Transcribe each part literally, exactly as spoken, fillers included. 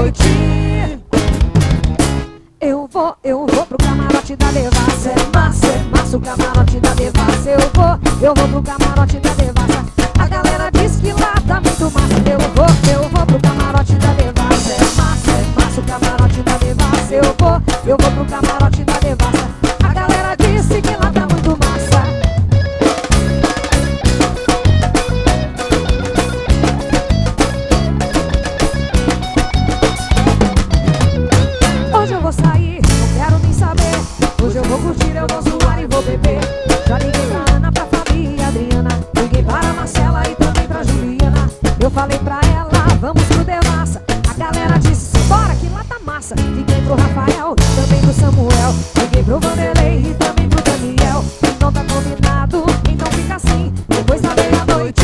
noite. Eu vou, eu vou pro camarote da Devassa. É massa, é massa o camarote da Devassa. Eu vou, eu vou pro camarote da Devassa. A galera diz que lá tá muito massa. Eu vou, eu vou pro camarote da Devassa. É massa, é massa o camarote da Devassa. Eu vou, eu vou pro camarote da Devassa. A galera disse que lá tá muito massa. Hoje eu vou sair, não quero nem saber. Hoje eu vou curtir, eu vou zoar e vou beber. Já liguei pra Ana, pra Fabi e Adriana. Liguei para a Marcela e também pra Juliana. Eu falei pra ela, vamos pro Devassa. A galera disse, bora que lá tá massa. Liguei pro Rafael, também pro Samuel. Liguei pro Vanderlei e também pro Daniel. Então tá combinado, então fica assim, depois da meia-noite.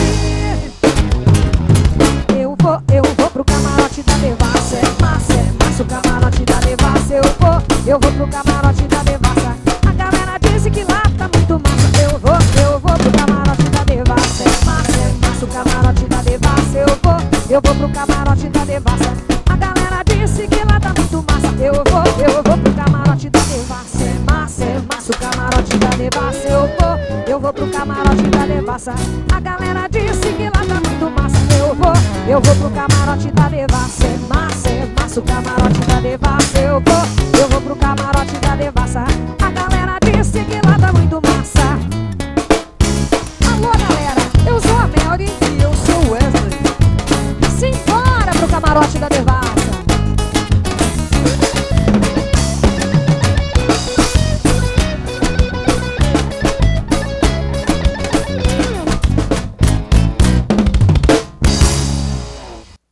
Eu vou, eu vou pro camarote da Devassa. É massa, é massa o camarote da Devassa. Eu vou, eu vou pro camarote da Devassa. A galera disse que lá tá muito massa. Eu vou, eu vou pro camarote da Devassa. É massa, é massa o camarote da Devassa. Eu vou, eu vou pro camarote da Devassa. A galera disse que lá tá muito massa. Eu vou, eu vou pro camarote da Devassa. É massa, é massa o camarote da Devassa. Eu vou, eu vou pro camarote da Devassa. A galera disse que lá tá muito massa. Eu vou, eu vou pro camarote da Devassa. É massa, é massa o camarote da Devassa. Eu vou, eu vou pro camarote da Devassa. A galera disse que lá tá muito massa.